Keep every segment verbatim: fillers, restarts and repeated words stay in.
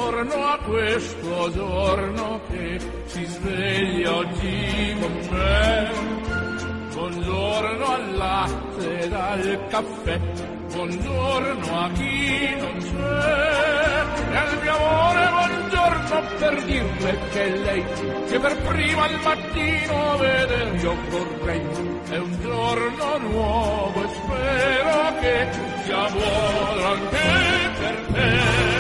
buongiorno a questo giorno che si sveglia oggi con me. Buongiorno al latte ed al caffè, buongiorno a chi non c'è. E al mio amore buongiorno per dirle che lei, che per prima al mattino veder io vorrei. È un giorno nuovo e spero che sia buono anche per te.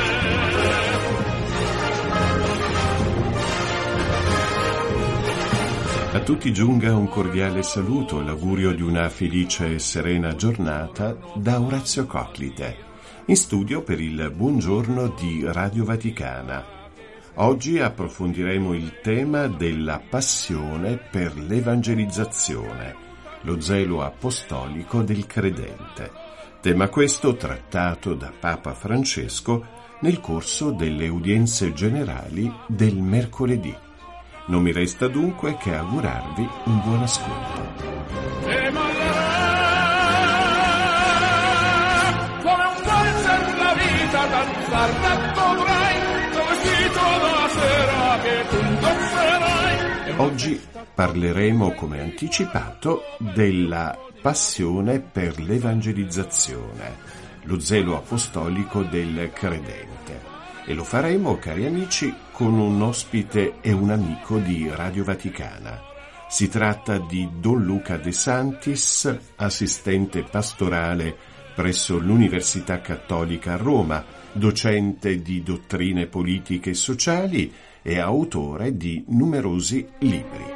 A tutti giunga un cordiale saluto e l'augurio di una felice e serena giornata da Orazio Coclite, in studio per il Buongiorno di Radio Vaticana. Oggi approfondiremo il tema della passione per l'evangelizzazione, lo zelo apostolico del credente. Tema questo trattato da Papa Francesco nel corso delle udienze generali del mercoledì. Non mi resta dunque che augurarvi un buon ascolto. E come un valzer la vita danzar dovrai, vestito da sera che tu indosserai. Oggi parleremo, come anticipato, della passione per l'evangelizzazione, lo zelo apostolico del credente. E lo faremo, cari amici, con un ospite e un amico di Radio Vaticana. Si tratta di Don Luca De Santis, assistente pastorale presso l'Università Cattolica a Roma, docente di dottrine politiche e sociali e autore di numerosi libri.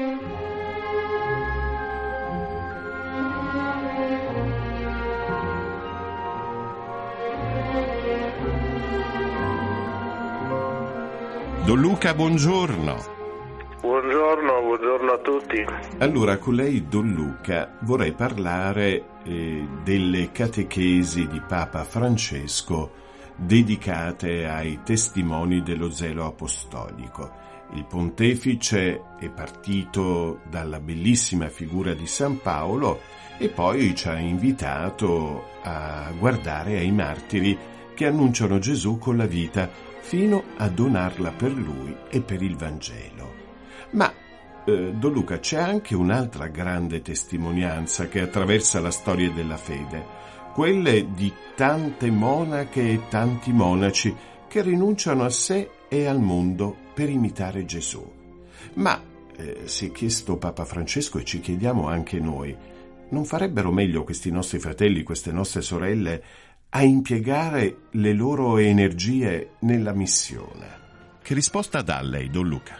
Don Luca, buongiorno. Buongiorno, buongiorno a tutti. Allora, con lei, Don Luca, vorrei parlare eh, delle catechesi di Papa Francesco dedicate ai testimoni dello zelo apostolico. Il pontefice è partito dalla bellissima figura di San Paolo e poi ci ha invitato a guardare ai martiri che annunciano Gesù con la vita fino a donarla per lui e per il Vangelo. Ma, eh, Don Luca, c'è anche un'altra grande testimonianza che attraversa la storia della fede, quelle di tante monache e tanti monaci che rinunciano a sé e al mondo per imitare Gesù. Ma, eh, si è chiesto Papa Francesco e ci chiediamo anche noi, non farebbero meglio questi nostri fratelli, queste nostre sorelle, a impiegare le loro energie nella missione? Che risposta dà lei, Don Luca?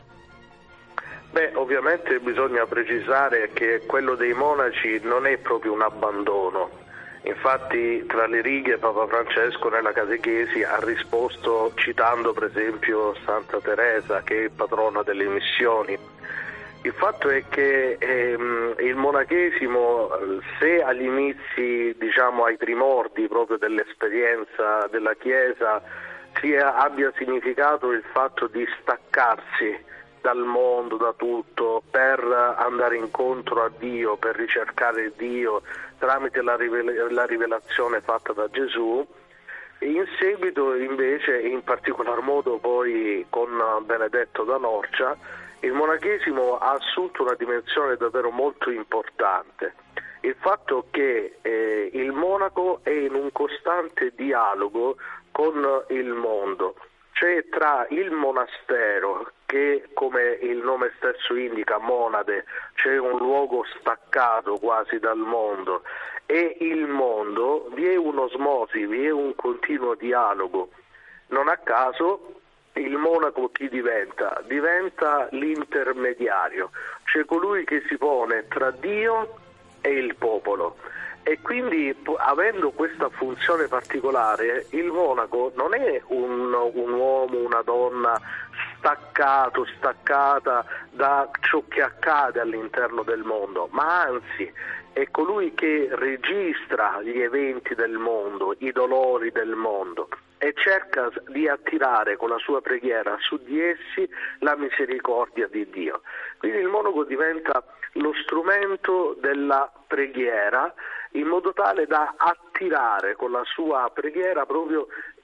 Beh, ovviamente bisogna precisare che quello dei monaci non è proprio un abbandono. Infatti, tra le righe, Papa Francesco nella catechesi ha risposto citando per esempio Santa Teresa, che è patrona delle missioni. Il fatto è che ehm, il monachesimo, se agli inizi, diciamo ai primordi proprio dell'esperienza della Chiesa, sia, abbia significato il fatto di staccarsi dal mondo, da tutto, per andare incontro a Dio, per ricercare Dio tramite la, rivel- la rivelazione fatta da Gesù, in seguito invece, in particolar modo poi con Benedetto da Norcia, il monachesimo ha assunto una dimensione davvero molto importante. Il fatto che eh, il monaco è in un costante dialogo con il mondo, cioè tra il monastero, che come il nome stesso indica, monade, cioè un luogo staccato quasi dal mondo, e il mondo, vi è un'osmosi, vi è un continuo dialogo. Non a caso il monaco chi diventa? Diventa l'intermediario, cioè colui che si pone tra Dio e il popolo. E quindi, avendo questa funzione particolare, il monaco non è un, un uomo, una donna staccato, staccata da ciò che accade all'interno del mondo, ma anzi è colui che registra gli eventi del mondo, i dolori del mondo, e cerca di attirare con la sua preghiera su di essi la misericordia di Dio. Quindi il monaco diventa lo strumento della preghiera, in modo tale da attirare con la sua preghiera proprio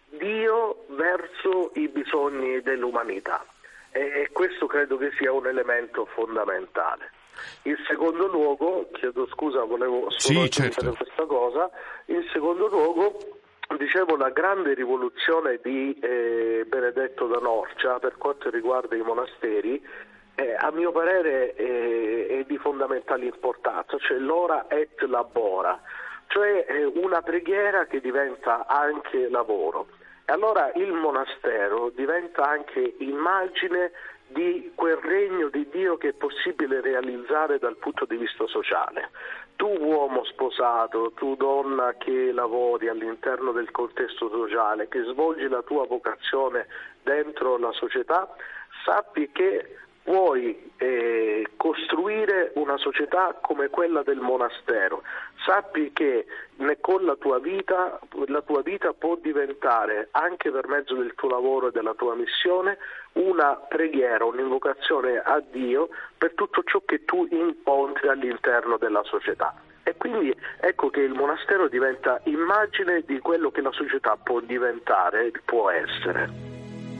Dio verso i bisogni dell'umanità, e questo credo che sia un elemento fondamentale. In secondo luogo, chiedo scusa, volevo solo sì, certo. questa cosa, in secondo luogo dicevo la grande rivoluzione di eh, Benedetto da Norcia per quanto riguarda i monasteri eh, a mio parere eh, è di fondamentale importanza, cioè l'ora et labora, cioè eh, una preghiera che diventa anche lavoro. E allora il monastero diventa anche immagine di quel regno di Dio che è possibile realizzare dal punto di vista sociale. Tu uomo sposato, tu donna che lavori all'interno del contesto sociale, che svolgi la tua vocazione dentro la società, sappi che puoi eh, costruire una società come quella del monastero. Sappi che ne, con la tua vita, la tua vita può diventare, anche per mezzo del tuo lavoro e della tua missione, una preghiera, un'invocazione a Dio per tutto ciò che tu incontri all'interno della società. E quindi ecco che il monastero diventa immagine di quello che la società può diventare, può essere.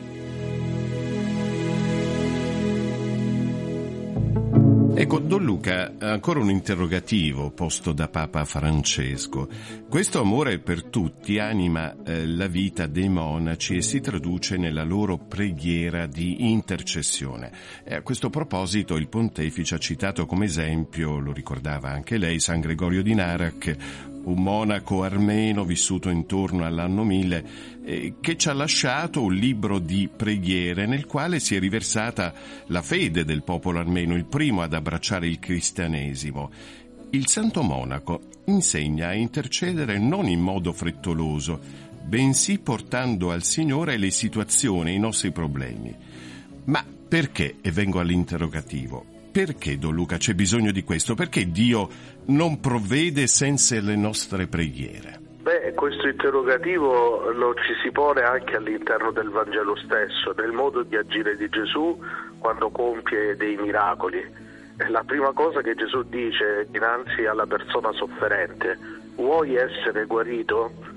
Ecco, Don Luca, ancora un interrogativo posto da Papa Francesco. Questo amore per tutti anima eh, la vita dei monaci e si traduce nella loro preghiera di intercessione. E a questo proposito il Pontefice ha citato come esempio, lo ricordava anche lei, San Gregorio di Narac, un monaco armeno vissuto intorno all'anno mille, eh, che ci ha lasciato un libro di preghiere nel quale si è riversata la fede del popolo armeno, il primo ad abbracciare il cristianesimo. Il santo monaco insegna a intercedere non in modo frettoloso, bensì portando al Signore le situazioni, i nostri problemi. Ma perché, e vengo all'interrogativo, perché, Don Luca, c'è bisogno di questo? Perché Dio non provvede senza le nostre preghiere? Beh, questo interrogativo lo ci si pone anche all'interno del Vangelo stesso, nel modo di agire di Gesù quando compie dei miracoli. La prima cosa che Gesù dice dinanzi alla persona sofferente: vuoi essere guarito?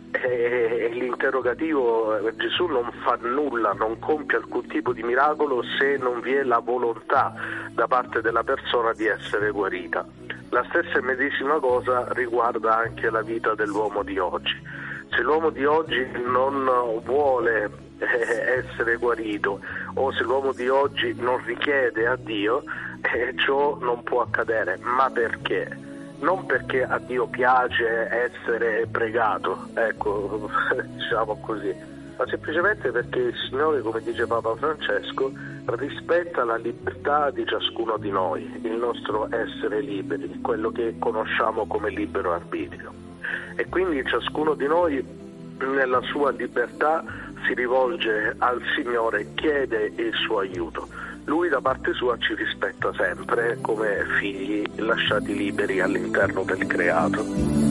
E l'interrogativo, Gesù non fa nulla, non compie alcun tipo di miracolo se non vi è la volontà da parte della persona di essere guarita. La stessa medesima cosa riguarda anche la vita dell'uomo di oggi. Se l'uomo di oggi non vuole essere guarito o se l'uomo di oggi non richiede a Dio, eh, ciò non può accadere. Ma perché? Non perché a Dio piace essere pregato, ecco, diciamo così, ma semplicemente perché il Signore, come dice Papa Francesco, rispetta la libertà di ciascuno di noi, il nostro essere liberi, quello che conosciamo come libero arbitrio. E quindi ciascuno di noi nella sua libertà si rivolge al Signore, chiede il suo aiuto. Lui da parte sua ci rispetta sempre come figli lasciati liberi all'interno del creato.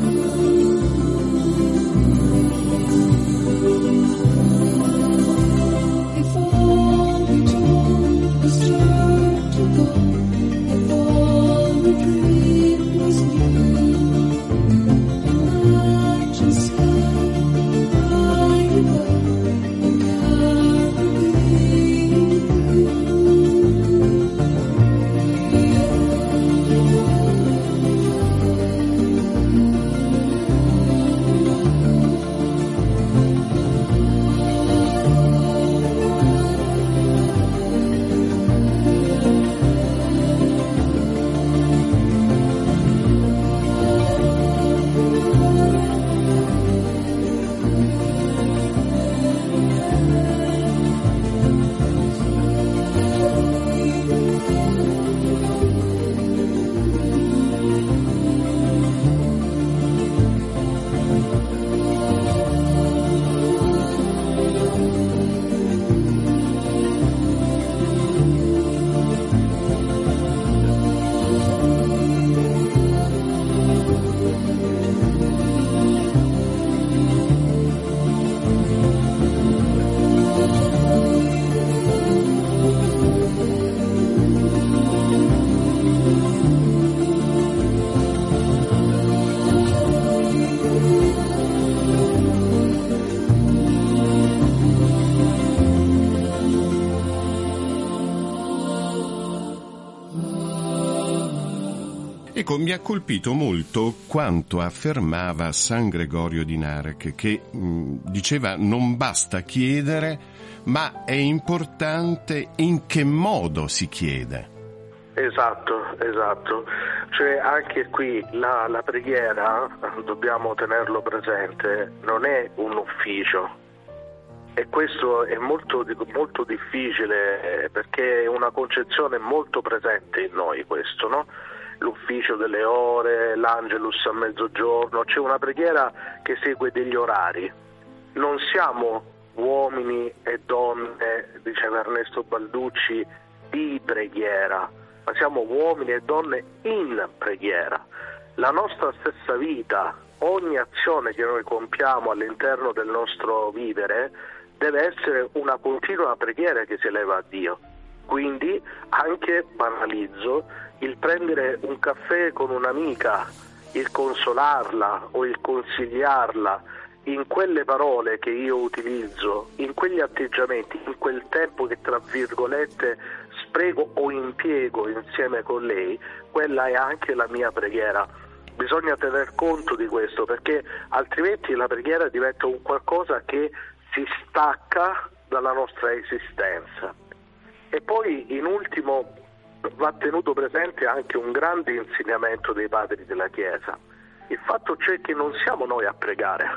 Ecco, mi ha colpito molto quanto affermava San Gregorio di Narek, che mh, diceva non basta chiedere, ma è importante in che modo si chiede. Esatto, esatto. Cioè anche qui la, la preghiera, dobbiamo tenerlo presente, non è un ufficio. E questo è molto, molto difficile, perché è una concezione molto presente in noi questo, no? L'ufficio delle ore, l'angelus a mezzogiorno, c'è una preghiera che segue degli orari. Non siamo uomini e donne, diceva Ernesto Balducci, di preghiera, ma siamo uomini e donne in preghiera. La nostra stessa vita, ogni azione che noi compiamo all'interno del nostro vivere deve essere una continua preghiera che si eleva a Dio. Quindi anche, banalizzo, il prendere un caffè con un'amica, il consolarla o il consigliarla, in quelle parole che io utilizzo, in quegli atteggiamenti, in quel tempo che tra virgolette spreco o impiego insieme con lei, quella è anche la mia preghiera. Bisogna tener conto di questo, perché altrimenti la preghiera diventa un qualcosa che si stacca dalla nostra esistenza. E poi in ultimo va tenuto presente anche un grande insegnamento dei padri della Chiesa. Il fatto c'è che non siamo noi a pregare,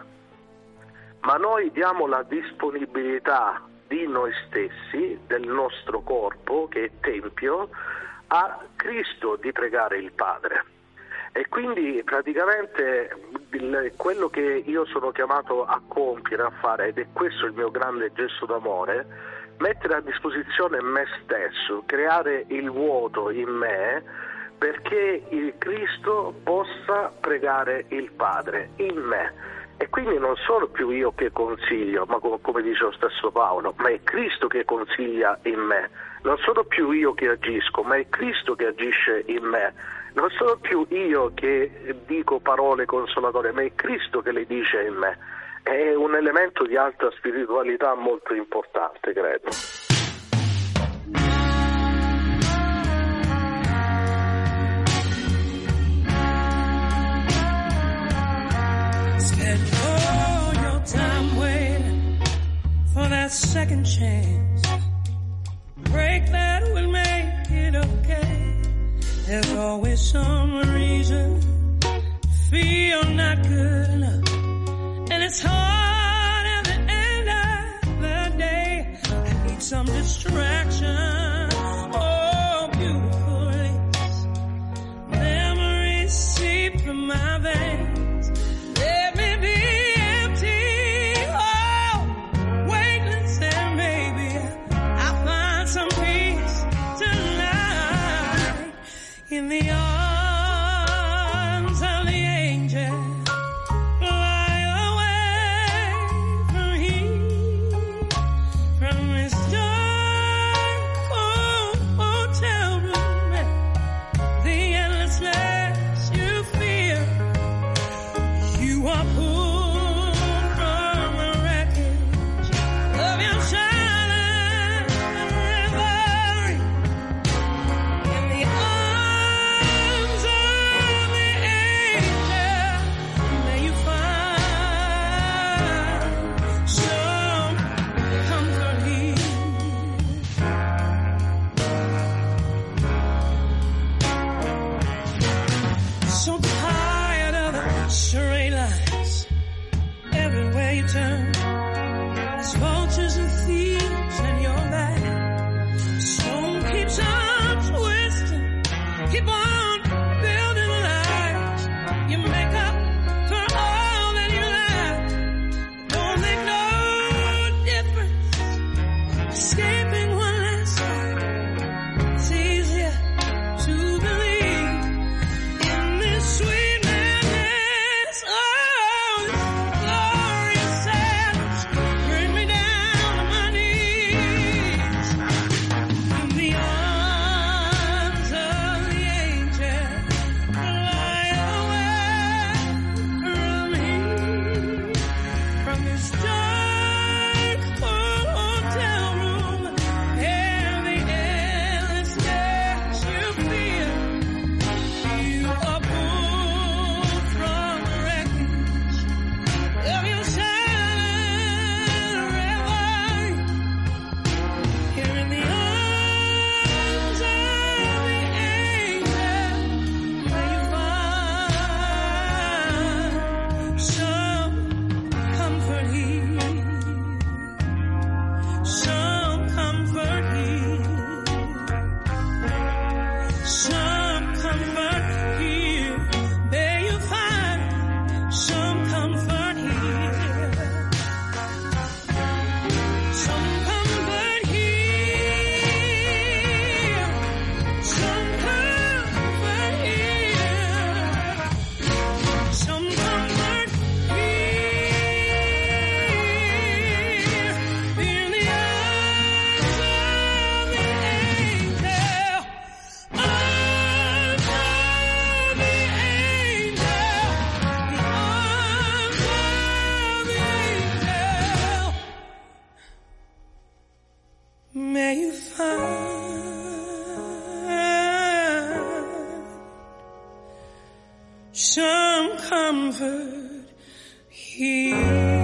ma noi diamo la disponibilità di noi stessi, del nostro corpo che è tempio, a Cristo di pregare il Padre. E quindi praticamente il, quello che io sono chiamato a compiere, a fare, ed è questo il mio grande gesto d'amore, mettere a disposizione me stesso, creare il vuoto in me perché il Cristo possa pregare il Padre in me. E quindi non sono più io che consiglio, ma come, come dice lo stesso Paolo, ma è Cristo che consiglia in me. Non sono più io che agisco, ma è Cristo che agisce in me. Non sono più io che dico parole consolatorie, ma è Cristo che le dice in me. È un elemento di alta spiritualità molto importante, credo. Spend all your time waiting for that second chance. Break that will make it okay. There's always some reason to feel not good enough. And it's hard at the end of the day. I need some distraction. Oh, beautiful lips. Memories seep from my veins. Let me be empty. Oh, weightless, and maybe I'll find some peace tonight in the arms of the angel. some comfort here.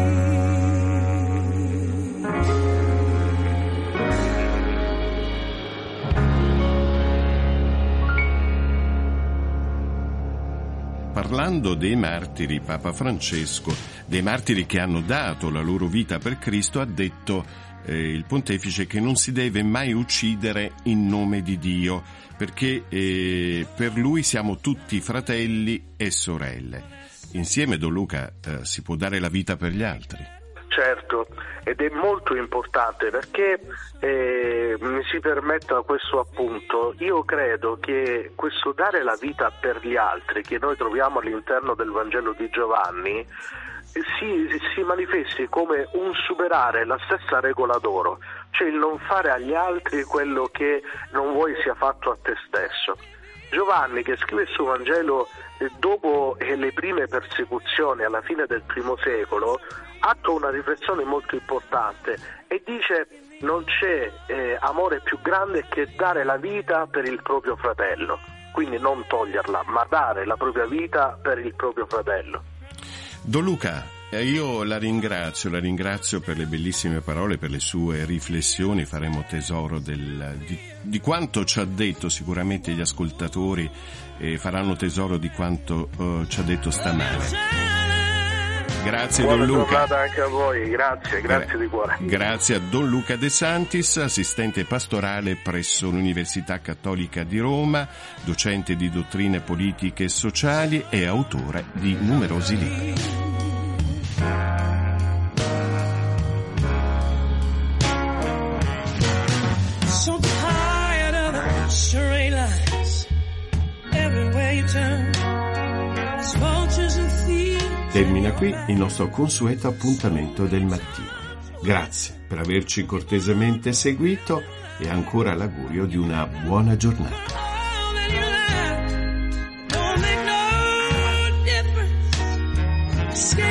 Parlando dei martiri, Papa Francesco, dei martiri che hanno dato la loro vita per Cristo, ha detto eh, il pontefice che non si deve mai uccidere in nome di Dio, perché eh, per lui siamo tutti fratelli e sorelle. Insieme, Don Luca, eh, si può dare la vita per gli altri. Certo, ed è molto importante perché, eh, mi si permetta questo appunto, io credo che questo dare la vita per gli altri che noi troviamo all'interno del Vangelo di Giovanni si, si manifesti come un superare la stessa regola d'oro, cioè il non fare agli altri quello che non vuoi sia fatto a te stesso. Giovanni, che scrive il suo Vangelo dopo le prime persecuzioni alla fine del primo secolo, attua una riflessione molto importante e dice: non c'è eh, amore più grande che dare la vita per il proprio fratello, quindi non toglierla, ma dare la propria vita per il proprio fratello. Don Luca, io la ringrazio, la ringrazio per le bellissime parole, per le sue riflessioni. Faremo tesoro del, di, di quanto ci ha detto. Sicuramente gli ascoltatori eh, faranno tesoro di quanto uh, ci ha detto stamane. Grazie. Buona Don Luca. giornata anche a voi, grazie, grazie di cuore. Grazie a Don Luca De Santis, assistente pastorale presso l'Università Cattolica di Roma, docente di dottrine politiche e sociali e autore di numerosi libri. So tired of the straight lines everywhere you turn. There's vultures and thieves. Termina qui il nostro consueto appuntamento del mattino. Grazie per averci cortesemente seguito e ancora l'augurio di una buona giornata. Escape